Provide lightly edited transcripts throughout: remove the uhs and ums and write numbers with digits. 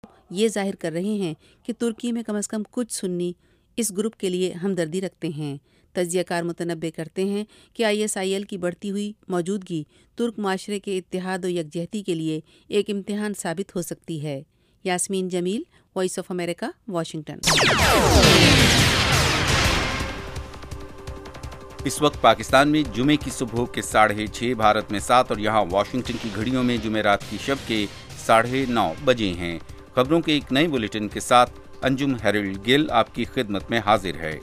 یہ ظاہر کر رہے ہیں کہ ترکی میں کم از کم کچھ سنی اس گروپ کے لیے ہمدردی رکھتے ہیں۔ تجزیہ کار متنبع کرتے ہیں کہ ISIL کی بڑھتی ہوئی موجودگی ترک معاشرے کے اتحاد و یکجہتی کے لیے ایک امتحان ثابت ہو سکتی ہے۔ Yasmeen Jamil, voice of America, Washington. اس وقت پاکستان میں جمعے کی صبح کے 6:30 بھارت میں 7 اور یہاں واشنگٹن کی گھڑیوں میں جمعرات کی شب کے 9:30 بجے ہیں۔ خبروں کے ایک نئے بلیٹن کے ساتھ انجم ہیرلڈ گل آپ کی خدمت میں حاضر ہے۔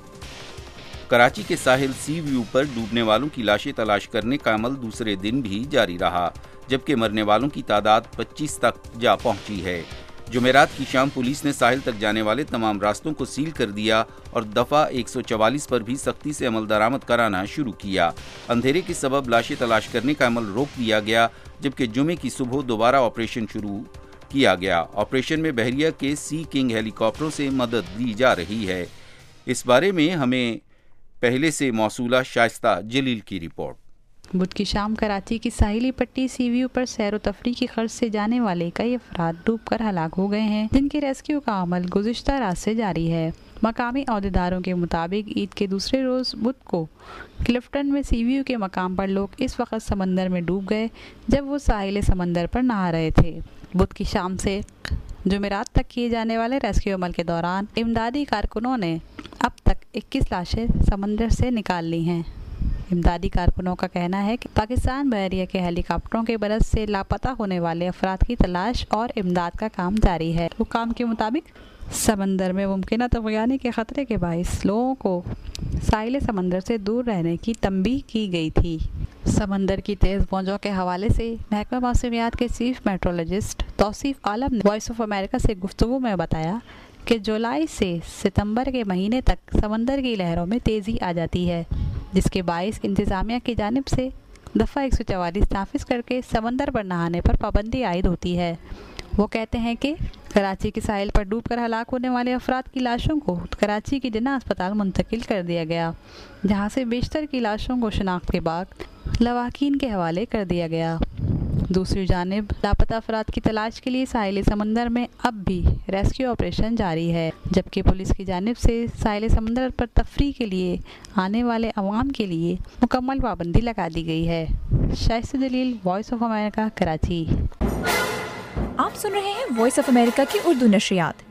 کراچی کے ساحل سی ویو پر ڈوبنے والوں کی لاشیں تلاش کرنے کا عمل دوسرے دن بھی جاری رہا، جبکہ مرنے والوں کی تعداد 25 تک جا پہنچی ہے۔ جمعرات کی شام پولیس نے ساحل تک جانے والے تمام راستوں کو سیل کر دیا اور دفعہ 144 پر بھی سختی سے عمل درآمد کرانا شروع کیا۔ اندھیرے کے سبب لاشیں تلاش کرنے کا عمل روک دیا گیا، جبکہ جمعے کی صبح دوبارہ آپریشن شروع کیا گیا۔ آپریشن میں بحریہ کے سی کنگ ہیلی کاپٹروں سے مدد لی جا رہی ہے۔ اس بارے میں ہمیں پہلے سے موصولہ شائستہ جلیل کی رپورٹ۔ بدھ کی شام کراچی کی ساحلی پٹی سی ویو پر سیر و تفریح کی غرض سے جانے والے کئی افراد ڈوب کر ہلاک ہو گئے ہیں، جن کے ریسکیو کا عمل گزشتہ رات سے جاری ہے۔ مقامی عہدیداروں کے مطابق عید کے دوسرے روز بدھ کو کلفٹن میں سی ویو کے مقام پر لوگ اس وقت سمندر میں ڈوب گئے جب وہ ساحل سمندر پر نہا رہے تھے۔ بدھ کی شام سے جمعرات تک کیے جانے والے ریسکیو عمل کے دوران امدادی کارکنوں نے اب تک 21 لاشیں سمندر سے نکال لی ہیں۔ امدادی کارکنوں کا کہنا ہے کہ پاکستان بحریہ کے ہیلی کاپٹروں کے مدد سے لاپتہ ہونے والے افراد کی تلاش اور امداد کا کام جاری ہے۔ حکام کے مطابق سمندر میں ممکنہ طغیانی کے خطرے کے باعث لوگوں کو ساحل سمندر سے دور رہنے کی تنبیہ کی گئی تھی۔ سمندر کی تیز موجوں کے حوالے سے محکمہ موسمیات کے چیف میٹرولوجسٹ توصیف عالم نے وائس آف امریکہ سے گفتگو میں بتایا کہ جولائی سے ستمبر کے مہینے تک سمندر کی لہروں میں تیزی آ جاتی ہے، جس کے باعث انتظامیہ کی جانب سے دفعہ 144 نافذ کر کے سمندر پر نہانے پر پابندی عائد ہوتی ہے۔ وہ کہتے ہیں کہ کراچی کے ساحل پر ڈوب کر ہلاک ہونے والے افراد کی لاشوں کو کراچی کی جناح اسپتال منتقل کر دیا گیا، جہاں سے بیشتر کی لاشوں کو شناخت کے بعد لواحقین کے حوالے کر دیا گیا۔ دوسری جانب لاپتہ افراد کی تلاش کے لیے ساحلی سمندر میں اب بھی ریسکیو آپریشن جاری ہے، جبکہ پولیس کی جانب سے ساحل سمندر پر تفریح کے لیے آنے والے عوام کے لیے مکمل پابندی لگا دی گئی ہے۔ Shaista Jalil, voice of America, Karachi. آپ سن رہے ہیں وائس آف امریکہ کی اردو نشریات۔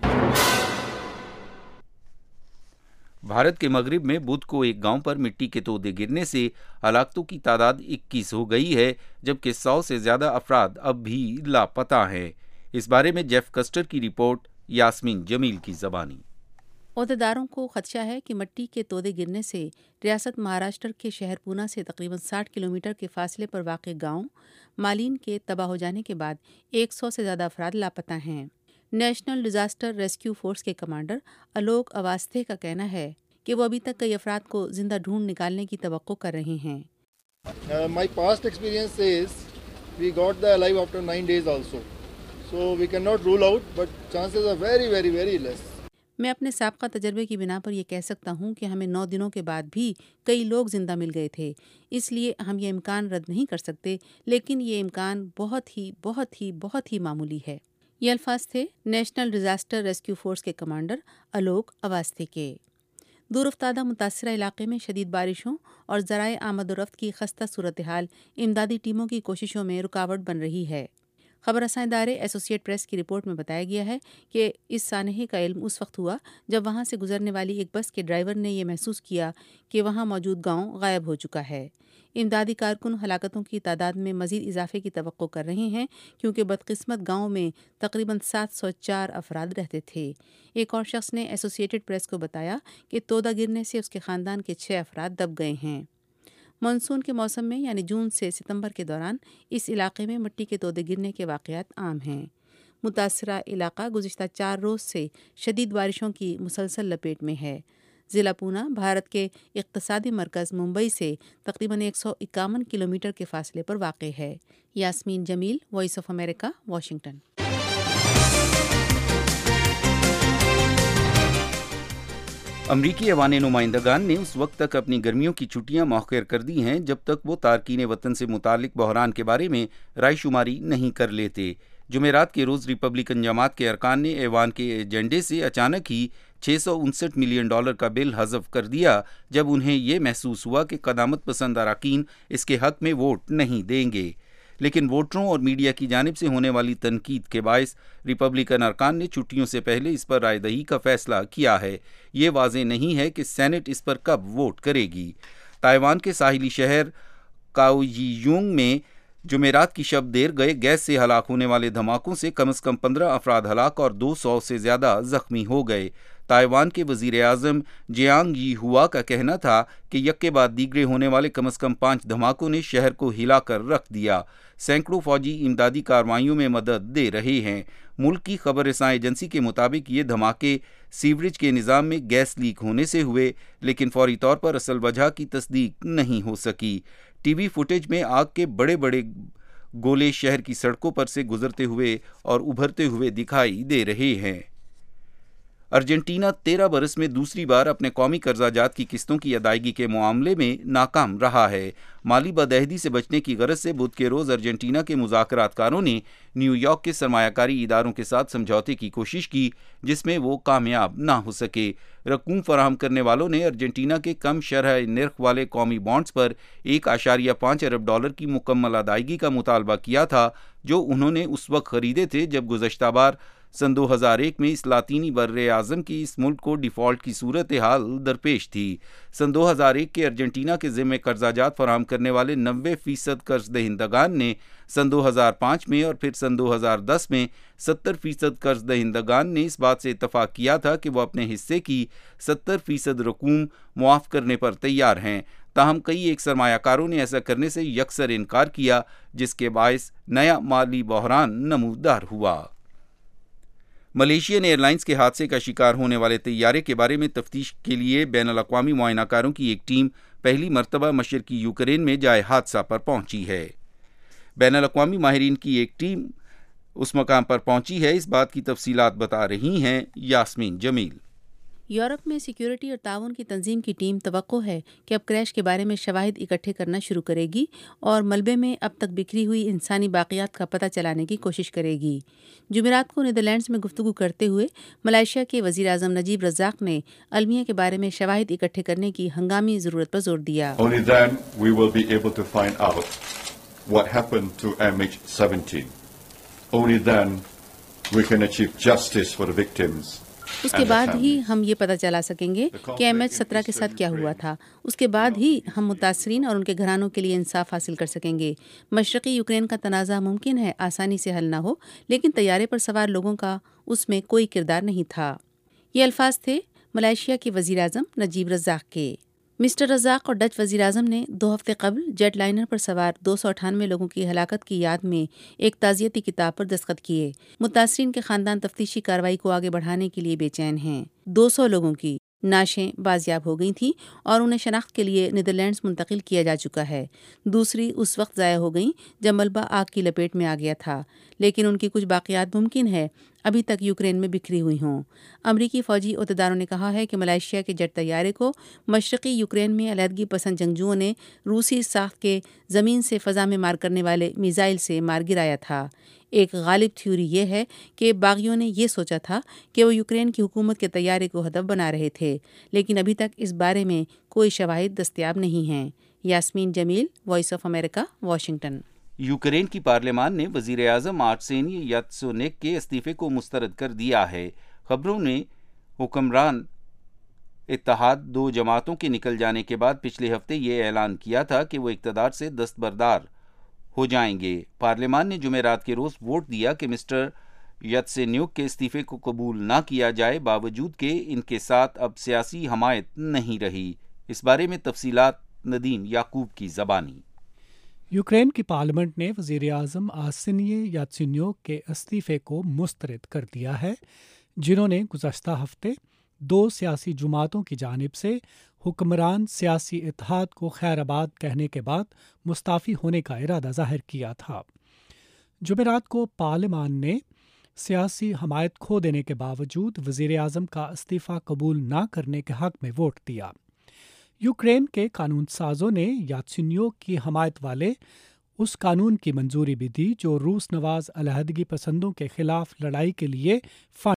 بھارت کے مغرب میں بدھ کو ایک گاؤں پر مٹی کے تودے گرنے سے ہلاکتوں کی تعداد 21 ہو گئی ہے، جبکہ 100 سے زیادہ افراد اب بھی لاپتہ ہیں۔ اس بارے میں جیف کسٹر کی رپورٹ، یاسمین جمیل کی زبانی۔ عہدیداروں کو خدشہ ہے کہ مٹی کے تودے گرنے سے ریاست مہاراشٹر کے شہر پونا سے تقریباً 60 کلومیٹر کے فاصلے پر واقع گاؤں مالین کے تباہ ہو جانے کے بعد 100 سے زیادہ افراد لاپتہ ہیں۔ نیشنل ڈیزاسٹر ریسکیو فورس کے کمانڈر الوک اواستے کا کہنا ہے کہ وہ ابھی تک کئی افراد کو زندہ ڈھونڈ نکالنے کی توقع کر رہے ہیں۔ My past experience says we got the alive after 9 days also. So we cannot rule out, but chances are very, very, very less. میں اپنے سابقہ تجربے کی بنا پر یہ کہہ سکتا ہوں کہ ہمیں 9 دنوں کے بعد بھی کئی لوگ زندہ مل گئے تھے، اس لیے ہم یہ امکان رد نہیں کر سکتے، لیکن یہ امکان بہت ہی بہت ہی بہت ہی معمولی ہے۔ یہ الفاظ تھے نیشنل ڈیزاسٹر ریسکیو فورس کے کمانڈر الوک اواستے کے۔ دور افتادہ متاثرہ علاقے میں شدید بارشوں اور ذرائع آمد و رفت کی خستہ صورتحال امدادی ٹیموں کی کوششوں میں رکاوٹ بن رہی ہے۔ خبر رساں ادارے ایسوسیٹ پریس کی رپورٹ میں بتایا گیا ہے کہ اس سانحے کا علم اس وقت ہوا جب وہاں سے گزرنے والی ایک بس کے ڈرائیور نے یہ محسوس کیا کہ وہاں موجود گاؤں غائب ہو چکا ہے۔ امدادی کارکن ہلاکتوں کی تعداد میں مزید اضافے کی توقع کر رہے ہیں، کیونکہ بدقسمت گاؤں میں تقریباً 704 افراد رہتے تھے۔ ایک اور شخص نے ایسوسیٹڈ پریس کو بتایا کہ تودہ گرنے سے اس کے خاندان کے 6 افراد دب گئے ہیں۔ مانسون کے موسم میں یعنی جون سے ستمبر کے دوران اس علاقے میں مٹی کے تودے گرنے کے واقعات عام ہیں۔ متاثرہ علاقہ گزشتہ 4 روز سے شدید بارشوں کی مسلسل لپیٹ میں ہے۔ ضلع پونا بھارت کے اقتصادی مرکز ممبئی سے تقریباً 151 کلومیٹر کے فاصلے پر واقع ہے۔ Yasmeen Jamil, voice of America, Washington. امریکی ایوان نمائندگان نے اس وقت تک اپنی گرمیوں کی چھٹیاں مؤخر کر دی ہیں جب تک وہ تارکین وطن سے متعلق بحران کے بارے میں رائے شماری نہیں کر لیتے۔ جمعرات کے روز ریپبلکن جماعت کے ارکان نے ایوان کے ایجنڈے سے اچانک ہی $659 ملین کا بل حذف کر دیا جب انہیں یہ محسوس ہوا کہ قدامت پسند اراکین اس کے حق میں ووٹ نہیں دیں گے، لیکن ووٹروں اور میڈیا کی جانب سے ہونے والی تنقید کے باعث ریپبلکن ارکان نے چھٹیوں سے پہلے اس پر رائے دہی کا فیصلہ کیا ہے۔ یہ واضح نہیں ہے کہ سینٹ اس پر کب ووٹ کرے گی۔ تائیوان کے ساحلی شہر کاؤجیونگ میں جمعرات کی شب دیر گئے گیس سے ہلاک ہونے والے دھماکوں سے کم از کم 15 افراد ہلاک اور 200 سے زیادہ زخمی ہو گئے۔ تائیوان کے وزیر اعظم جیانگ یی ہوا کا کہنا تھا کہ یکے بعد دیگرے ہونے والے کم از کم 5 دھماکوں نے شہر کو ہلا کر رکھ دیا۔ سینکڑوں فوجی امدادی کارروائیوں میں مدد دے رہے ہیں۔ ملک کی خبر رساں ایجنسی کے مطابق یہ دھماکے سیوریج کے نظام میں گیس لیک ہونے سے ہوئے، لیکن فوری طور پر اصل وجہ کی تصدیق نہیں ہو سکی۔ ٹی وی فوٹیج میں آگ کے بڑے بڑے گولے شہر کی سڑکوں پر سے گزرتے ہوئے اور ابھرتے ہوئے دکھائی دے رہے ہیں۔ ارجنٹینا 13 برس میں دوسری بار اپنے قومی قرضہ جات کی قسطوں کی ادائیگی کے معاملے میں ناکام رہا ہے۔ مالی بدہضی سے بچنے کی غرض سے بدھ کے روز ارجنٹینا کے مذاکرات کاروں نے نیو یارک کے سرمایہ کاری اداروں کے ساتھ سمجھوتے کی کوشش کی، جس میں وہ کامیاب نہ ہو سکے۔ رقوم فراہم کرنے والوں نے ارجنٹینا کے کم شرح نرخ والے قومی بانڈز پر $1.5 ارب کی مکمل ادائیگی کا مطالبہ کیا تھا، جو انہوں نے اس وقت خریدے تھے جب گزشتہ بار سن 2001 میں اس لاطینی بر اعظم کی اس ملک کو ڈیفالٹ کی صورتحال درپیش تھی۔ سن 2001 کے ارجنٹینا کے ذمہ قرضہ جات فراہم کرنے والے 90% قرض دہندگان نے سن 2005 میں اور پھر سن 2010 میں 70% قرض دہندگان نے اس بات سے اتفاق کیا تھا کہ وہ اپنے حصے کی 70% رقوم معاف کرنے پر تیار ہیں۔ تاہم کئی ایک سرمایہ کاروں نے ایسا کرنے سے یکسر انکار کیا، جس کے باعث نیا مالی بحران نمودار ہوا۔ ملیشین ایئر لائنز کے حادثے کا شکار ہونے والے طیارے کے بارے میں تفتیش کے لیے بین الاقوامی معائنہ کاروں کی ایک ٹیم پہلی مرتبہ مشرقی یوکرین میں جائے حادثہ پر پہنچی ہے۔ بین الاقوامی ماہرین کی ایک ٹیم اس مقام پر پہنچی ہے۔ اس بات کی تفصیلات بتا رہی ہیں یاسمین جمیل۔ یورپ میں سیکیورٹی اور تعاون کی تنظیم کی ٹیم توقع ہے کہ اب کریش کے بارے میں شواہد اکٹھے کرنا شروع کرے گی اور ملبے میں اب تک بکھری ہوئی انسانی باقیات کا پتہ چلانے کی کوشش کرے گی۔ جمعرات کو نیدرلینڈز میں گفتگو کرتے ہوئے ملائیشیا کے وزیر اعظم نجیب رزاق نے المیہ کے بارے میں شواہد اکٹھے کرنے کی ہنگامی ضرورت پر زور دیا۔ Only then we will be able to find out what happened to MH17. Only then we can achieve justice for the victims. اس کے بعد ہی ہم یہ پتہ چلا سکیں گے کہ MH17 کے ساتھ کیا ہوا تھا۔ اس کے بعد ہی ہم متاثرین اور ان کے گھرانوں کے لیے انصاف حاصل کر سکیں گے۔ مشرقی یوکرین کا تنازع ممکن ہے آسانی سے حل نہ ہو، لیکن طیارے پر سوار لوگوں کا اس میں کوئی کردار نہیں تھا۔ یہ الفاظ تھے ملائیشیا کے وزیر اعظم نجیب رزاق کے۔ مسٹر رزاق اور ڈچ وزیر اعظم نے 2 ہفتے قبل جیٹ لائنر پر سوار 298 لوگوں کی ہلاکت کی یاد میں ایک تعزیتی کتاب پر دستخط کیے۔ متاثرین کے خاندان تفتیشی کارروائی کو آگے بڑھانے کے لیے بے چین ہیں۔ 200 لوگوں کی نعشیں بازیاب ہو گئی تھیں اور انہیں شناخت کے لیے نیدرلینڈز منتقل کیا جا چکا ہے۔ دوسری اس وقت ضائع ہو گئیں جب ملبہ آگ کی لپیٹ میں آ گیا تھا، لیکن ان کی کچھ باقیات ممکن ہے ابھی تک یوکرین میں بکھری ہوئی ہوں۔ امریکی فوجی عہدیداروں نے کہا ہے کہ ملائیشیا کے جیٹ طیارے کو مشرقی یوکرین میں علیحدگی پسند جنگجوؤں نے روسی ساخت کے زمین سے فضا میں مار کرنے والے میزائل سے مار گرایا تھا۔ ایک غالب تھیوری یہ ہے کہ باغیوں نے یہ سوچا تھا کہ وہ یوکرین کی حکومت کے طیارے کو ہدف بنا رہے تھے، لیکن ابھی تک اس بارے میں کوئی شواہد دستیاب نہیں ہیں۔ Yasmeen Jamil, voice of America, Washington. Ukraine کی پارلیمان نے وزیر اعظم آرسینی یاتسینیوک کے استعفے کو مسترد کر دیا ہے۔ خبروں نے حکمران اتحاد 2 جماعتوں کے نکل جانے کے بعد پچھلے ہفتے یہ اعلان کیا تھا کہ وہ اقتدار سے دستبردار ہو جائیں گے۔ پارلیمان نے جمعرات کے روز ووٹ دیا کہ مسٹر یاتسینیوک کے استعفے کو قبول نہ کیا جائے، باوجود کہ ان کے ساتھ اب سیاسی حمایت نہیں رہی۔ اس بارے میں تفصیلات ندیم یعقوب کی زبانی۔ یوکرین کی پارلیمنٹ نے وزیر اعظم آرسینی یاتسینیوک کے استعفے کو مسترد کر دیا ہے، جنہوں نے گزشتہ ہفتے 2 سیاسی جماعتوں کی جانب سے حکمران سیاسی اتحاد کو خیر آباد کہنے کے بعد مستعفی ہونے کا ارادہ ظاہر کیا تھا۔ جمعرات کو پارلیمان نے سیاسی حمایت کھو دینے کے باوجود وزیر اعظم کا استعفی قبول نہ کرنے کے حق میں ووٹ دیا۔ یوکرین کے قانون سازوں نے یاتسینیوک کی حمایت والے اس قانون کی منظوری بھی دی جو روس نواز علیحدگی پسندوں کے خلاف لڑائی کے لیے فنڈ